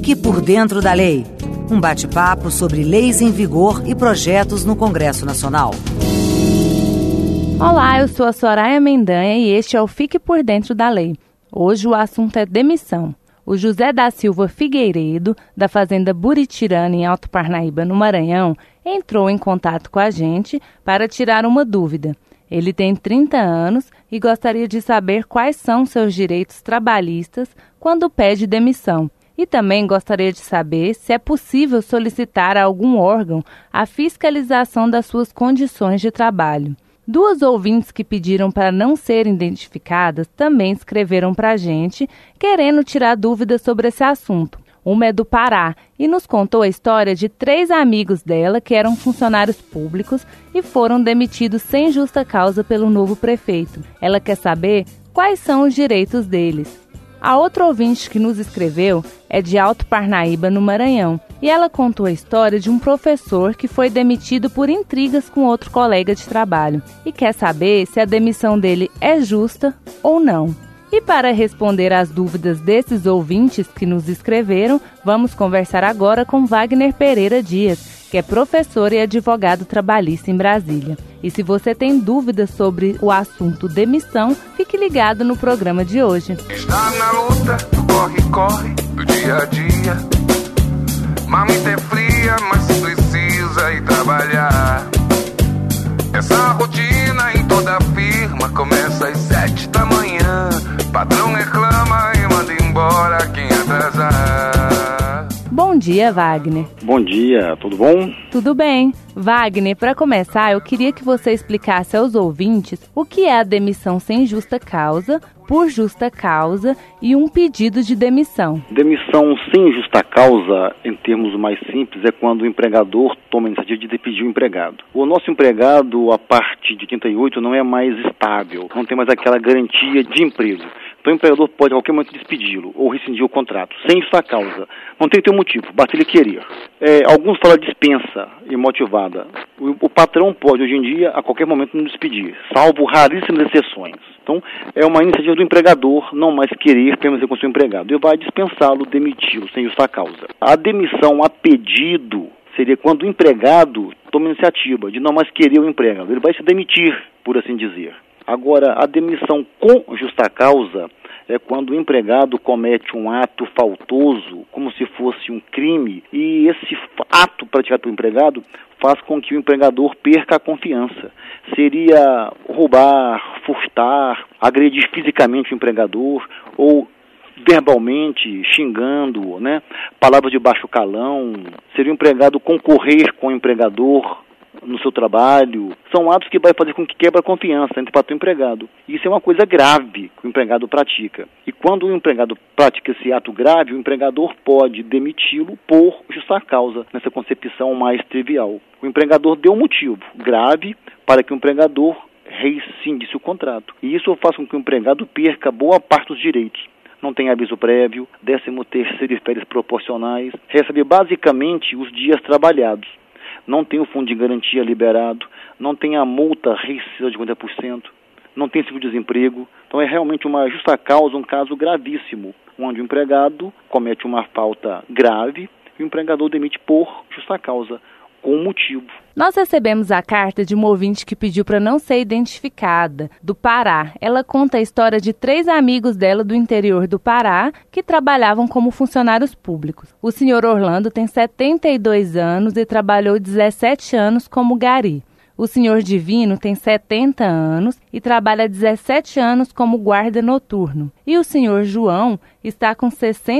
Fique por dentro da lei. Um bate-papo sobre leis em vigor e projetos no Congresso Nacional. Olá, eu sou a Soraya Mendanha e este é o Fique por Dentro da Lei. Hoje o assunto é demissão. O José da Silva Figueiredo, da Fazenda Buritirana, em Alto Parnaíba, no Maranhão, entrou em contato com a gente para tirar uma dúvida. Ele tem 30 anos e gostaria de saber quais são seus direitos trabalhistas quando pede demissão. E também gostaria de saber se é possível solicitar a algum órgão a fiscalização das suas condições de trabalho. Duas ouvintes que pediram para não serem identificadas também escreveram para a gente, querendo tirar dúvidas sobre esse assunto. Uma é do Pará e nos contou a história de 3 amigos dela que eram funcionários públicos e foram demitidos sem justa causa pelo novo prefeito. Ela quer saber quais são os direitos deles. A outra ouvinte que nos escreveu é de Alto Parnaíba, no Maranhão, e ela contou a história de um professor que foi demitido por intrigas com outro colega de trabalho e quer saber se a demissão dele é justa ou não. E para responder às dúvidas desses ouvintes que nos escreveram, vamos conversar agora com Wagner Pereira Dias, que é professor e advogado trabalhista em Brasília. E se você tem dúvidas sobre o assunto demissão, fique ligado no programa de hoje. Está na luta, corre do dia a dia. Mamita é fria, mas precisa ir trabalhar. Essa rotina em toda firma começa às 7 da manhã. Patrão reclama e manda embora quem atrasar. Bom dia, Wagner. Bom dia, tudo bom? Tudo bem. Wagner, para começar, eu queria que você explicasse aos ouvintes o que é a demissão sem justa causa, por justa causa e um pedido de demissão. Demissão sem justa causa, em termos mais simples, é quando o empregador toma a iniciativa de despedir o empregado. O nosso empregado, a partir de 38, não é mais estável, não tem mais aquela garantia de emprego. Então o empregador pode a qualquer momento despedi-lo ou rescindir o contrato, sem justa causa. Não tem que ter um motivo, basta ele querer. Alguns falam dispensa imotivada. O patrão pode, hoje em dia, a qualquer momento nos despedir, salvo raríssimas exceções. Então, é uma iniciativa do empregador não mais querer permanecer com o seu empregado e vai dispensá-lo, demiti-lo, sem justa causa. A demissão a pedido seria quando o empregado toma a iniciativa de não mais querer o empregado. Ele vai se demitir, por assim dizer. Agora, a demissão com justa causa é quando o empregado comete um ato faltoso, como se fosse um crime, e esse ato praticado pelo empregado faz com que o empregador perca a confiança. Seria roubar, furtar, agredir fisicamente o empregador, ou verbalmente, xingando, palavras de baixo calão. Seria o empregado concorrer com o empregador no seu trabalho. São atos que vai fazer com que quebra a confiança entre patrão e empregado. Isso é uma coisa grave que o empregado pratica. E quando o empregado pratica esse ato grave, o empregador pode demiti-lo por justa causa, nessa concepção mais trivial. O empregador deu um motivo grave para que o empregador rescindisse o contrato. E isso faz com que o empregado perca boa parte dos direitos. Não tem aviso prévio, 13º e férias proporcionais, recebe basicamente os dias trabalhados. Não tem o fundo de garantia liberado, não tem a multa rescindida de 50%, não tem seguro-desemprego. Então é realmente uma justa causa, um caso gravíssimo, onde o empregado comete uma falta grave e o empregador demite por justa causa, com um motivo. Nós recebemos a carta de uma ouvinte que pediu para não ser identificada, do Pará. Ela conta a história de 3 amigos dela do interior do Pará que trabalhavam como funcionários públicos. O senhor Orlando tem 72 anos e trabalhou 17 anos como gari. O senhor Divino tem 70 anos e trabalha 17 anos como guarda noturno. E o senhor João está com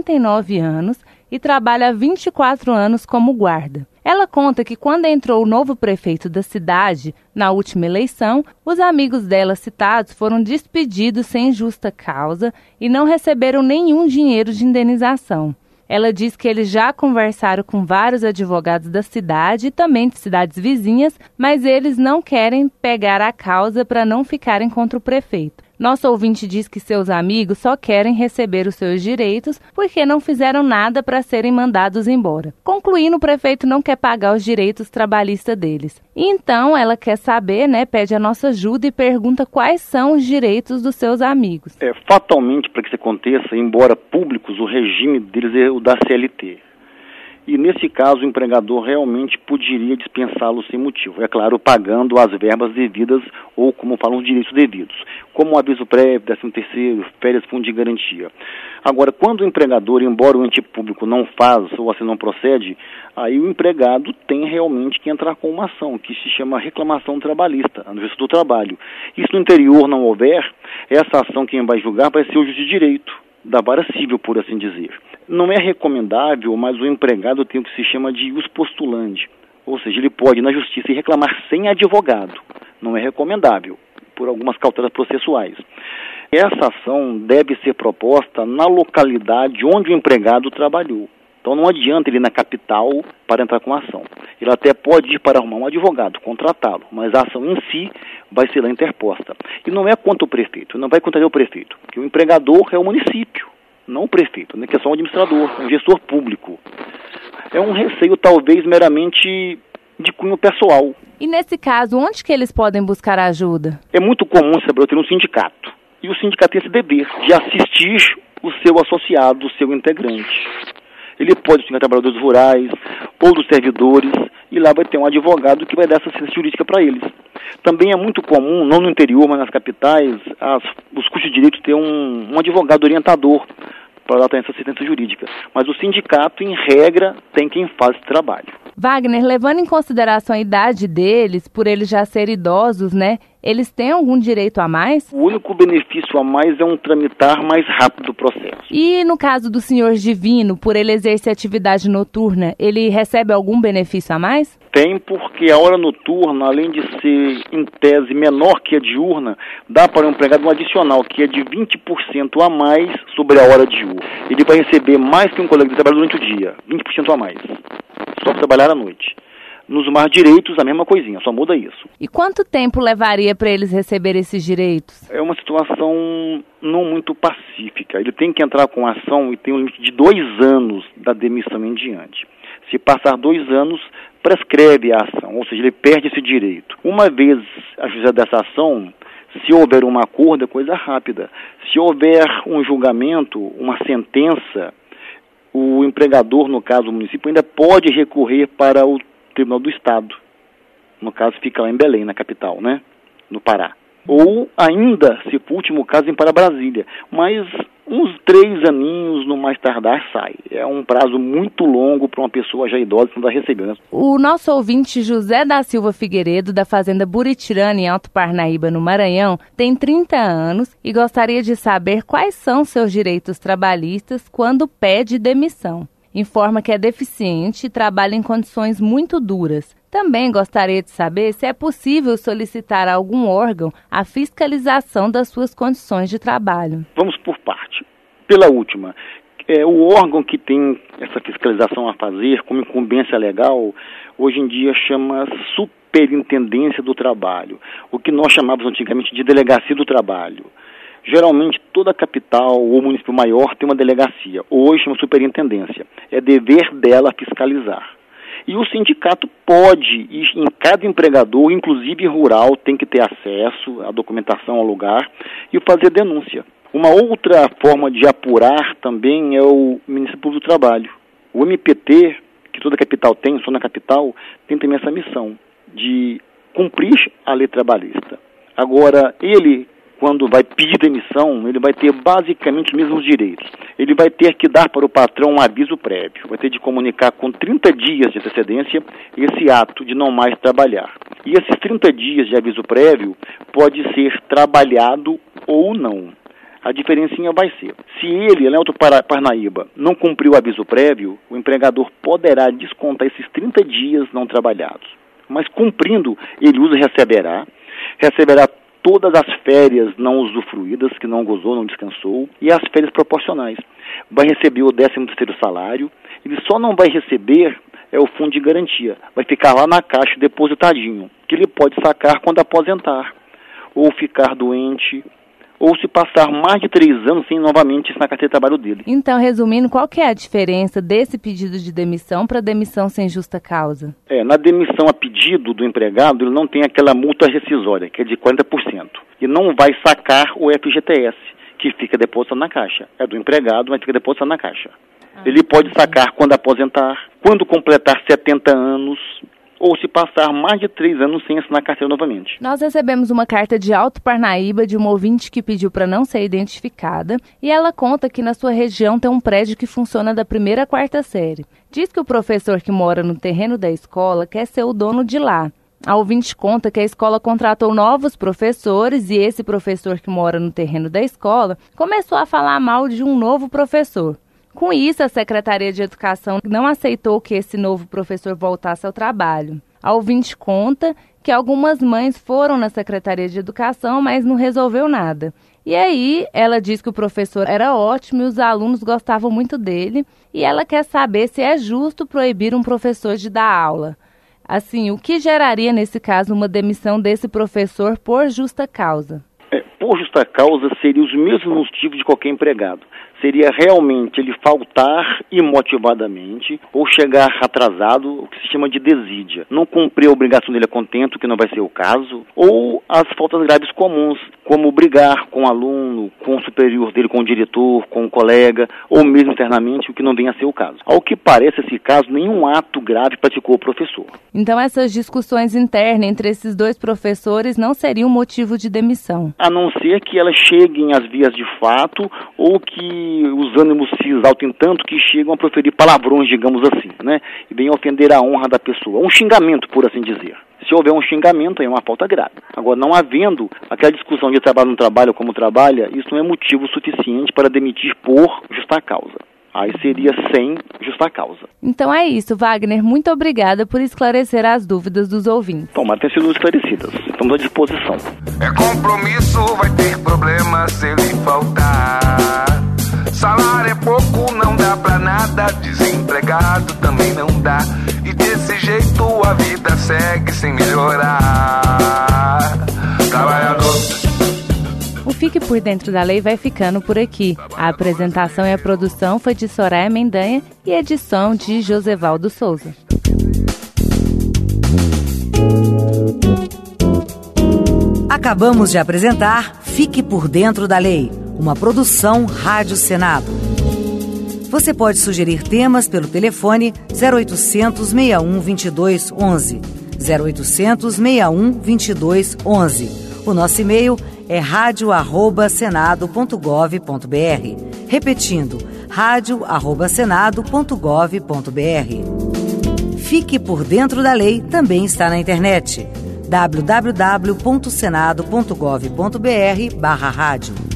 69 anos e trabalha 24 anos como guarda. Ela conta que quando entrou o novo prefeito da cidade, na última eleição, os amigos dela citados foram despedidos sem justa causa e não receberam nenhum dinheiro de indenização. Ela diz que eles já conversaram com vários advogados da cidade e também de cidades vizinhas, mas eles não querem pegar a causa para não ficarem contra o prefeito. Nosso ouvinte diz que seus amigos só querem receber os seus direitos porque não fizeram nada para serem mandados embora. Concluindo, o prefeito não quer pagar os direitos trabalhistas deles. Então, ela quer saber, pede a nossa ajuda e pergunta quais são os direitos dos seus amigos. Fatalmente, para que isso aconteça, embora públicos, o regime deles é o da CLT. E nesse caso o empregador realmente poderia dispensá-lo sem motivo. É claro, pagando as verbas devidas ou, como falam, os direitos devidos. Como o aviso prévio, 13º, férias, fundo de garantia. Agora, quando o empregador, embora o ente público não faz ou assim não procede, aí o empregado tem realmente que entrar com uma ação, que se chama reclamação trabalhista, na Justiça do Trabalho. E se no interior não houver, essa ação quem vai julgar vai ser o juiz de direito, da vara civil, por assim dizer. Não é recomendável, mas o empregado tem o que se chama de ius postulandi, ou seja, ele pode ir na justiça e reclamar sem advogado. Não é recomendável, por algumas cautelas processuais. Essa ação deve ser proposta na localidade onde o empregado trabalhou. Então não adianta ele ir na capital para entrar com a ação. Ele até pode ir para arrumar um advogado, contratá-lo, mas a ação em si vai ser lá interposta. E não é contra o prefeito, não vai contra o prefeito, porque o empregador é o município, não o prefeito, que é só um administrador, um gestor público. É um receio talvez meramente de cunho pessoal. E nesse caso, onde que eles podem buscar ajuda? É muito comum, Sabrina, ter um sindicato. E o sindicato tem esse dever de assistir o seu associado, o seu integrante. Ele pode ser trabalhadores rurais ou dos servidores, e lá vai ter um advogado que vai dar assistência jurídica para eles. Também é muito comum, não no interior, mas nas capitais, os cursos de direito ter um advogado orientador para dar essa assistência jurídica. Mas o sindicato, em regra, tem quem faz esse trabalho. Wagner, levando em consideração a idade deles, por eles já serem idosos, eles têm algum direito a mais? O único benefício a mais é um tramitar mais rápido do processo. E no caso do senhor Divino, por ele exercer atividade noturna, ele recebe algum benefício a mais? Tem, porque a hora noturna, além de ser, em tese, menor que a diurna, dá para o empregado um adicional, que é de 20% a mais sobre a hora diurna. Ele vai receber mais que um colega de trabalho durante o dia, 20% a mais, só para trabalhar à noite. Nos demais direitos, a mesma coisinha, só muda isso. E quanto tempo levaria para eles receberem esses direitos? É uma situação não muito pacífica. Ele tem que entrar com a ação e tem um limite de 2 anos da demissão em diante. Se passar 2 anos, prescreve a ação, ou seja, ele perde esse direito. Uma vez ajuizada dessa ação, se houver um acordo, é coisa rápida. Se houver um julgamento, uma sentença, o empregador, no caso o município, ainda pode recorrer para o Tribunal do Estado. No caso, fica lá em Belém, na capital, no Pará. Ou ainda, se for o último caso, ir para Brasília. Mas uns 3 aninhos, no mais tardar, sai. É um prazo muito longo para uma pessoa já idosa que não está recebendo. O nosso ouvinte José da Silva Figueiredo, da fazenda Buritirana, em Alto Parnaíba, no Maranhão, tem 30 anos e gostaria de saber quais são seus direitos trabalhistas quando pede demissão. Informa que é deficiente e trabalha em condições muito duras. Também gostaria de saber se é possível solicitar a algum órgão a fiscalização das suas condições de trabalho. Vamos por parte. Pela última, o órgão que tem essa fiscalização a fazer como incumbência legal, hoje em dia chama Superintendência do Trabalho, o que nós chamávamos antigamente de Delegacia do Trabalho. Geralmente, toda capital ou município maior tem uma delegacia. Hoje chama superintendência. É dever dela fiscalizar. E o sindicato pode ir em cada empregador, inclusive rural, tem que ter acesso à documentação ao lugar e fazer denúncia. Uma outra forma de apurar também é o Ministério Público do Trabalho. O MPT, que toda capital tem, só na capital, tem também essa missão de cumprir a lei trabalhista. Agora, ele, quando vai pedir demissão, ele vai ter basicamente os mesmos direitos. Ele vai ter que dar para o patrão um aviso prévio, vai ter de comunicar com 30 dias de antecedência esse ato de não mais trabalhar. E esses 30 dias de aviso prévio pode ser trabalhado ou não. A diferencinha vai ser, se ele, lá em Alto Parnaíba, não cumpriu o aviso prévio, o empregador poderá descontar esses 30 dias não trabalhados. Mas cumprindo, ele receberá todas as férias não usufruídas, que não gozou, não descansou, e as férias proporcionais. Vai receber o 13º salário, ele só não vai receber o fundo de garantia. Vai ficar lá na caixa depositadinho, que ele pode sacar quando aposentar, ou ficar doente, ou se passar mais de 3 anos sem novamente isso na carteira de trabalho dele. Então, resumindo, qual que é a diferença desse pedido de demissão para demissão sem justa causa? Na demissão a pedido do empregado, ele não tem aquela multa rescisória, que é de 40%. E não vai sacar o FGTS, que fica depositado na Caixa. É do empregado, mas fica depositado na Caixa. Ele pode sacar quando aposentar, quando completar 70 anos, ou se passar mais de 3 anos sem assinar a carteira novamente. Nós recebemos uma carta de Alto Parnaíba de uma ouvinte que pediu para não ser identificada e ela conta que na sua região tem um prédio que funciona da 1ª à 4ª série. Diz que o professor que mora no terreno da escola quer ser o dono de lá. A ouvinte conta que a escola contratou novos professores e esse professor que mora no terreno da escola começou a falar mal de um novo professor. Com isso, a Secretaria de Educação não aceitou que esse novo professor voltasse ao trabalho. A ouvinte conta que algumas mães foram na Secretaria de Educação, mas não resolveu nada. E aí, ela diz que o professor era ótimo e os alunos gostavam muito dele, e ela quer saber se é justo proibir um professor de dar aula. Assim, o que geraria, nesse caso, uma demissão desse professor por justa causa? Por justa causa, seria os mesmos motivos de qualquer empregado. Seria realmente ele faltar imotivadamente ou chegar atrasado, o que se chama de desídia. Não cumprir a obrigação dele a contento, que não vai ser o caso, ou as faltas graves comuns, como brigar com o aluno, com o superior dele, com o diretor, com o colega, ou mesmo internamente, o que não venha a ser o caso. Ao que parece esse caso, nenhum ato grave praticou o professor. Então essas discussões internas entre esses dois professores não seriam motivo de demissão? A não ser que elas cheguem às vias de fato, ou que os ânimos se exaltem tanto que chegam a proferir palavrões, digamos assim, né? E venham ofender a honra da pessoa. Um xingamento, por assim dizer. Se houver um xingamento, é uma falta grave. Agora, não havendo aquela discussão de trabalho no trabalho como trabalha, isso não é motivo suficiente para demitir por justa causa. Aí seria sem justa causa. Então é isso, Wagner. Muito obrigada por esclarecer as dúvidas dos ouvintes. Tomara ter sido esclarecidas. Estamos à disposição. É compromisso, vai ter problema se ele faltar. Salário é pouco, não dá pra nada. Desempregado também não dá. E desse jeito a vida segue sem melhorar. Trabalhador. O Fique por Dentro da Lei vai ficando por aqui. A apresentação e a produção foi de Soraya Mendanha e edição de Josevaldo Souza. Acabamos de apresentar Fique por Dentro da Lei, uma produção Rádio Senado. Você pode sugerir temas pelo telefone 0800 61 22 11. 0800 61 22 11. O nosso e-mail é radio@senado.gov.br. Repetindo, radio@senado.gov.br. Fique por Dentro da Lei também está na internet. www.senado.gov.br/rádio.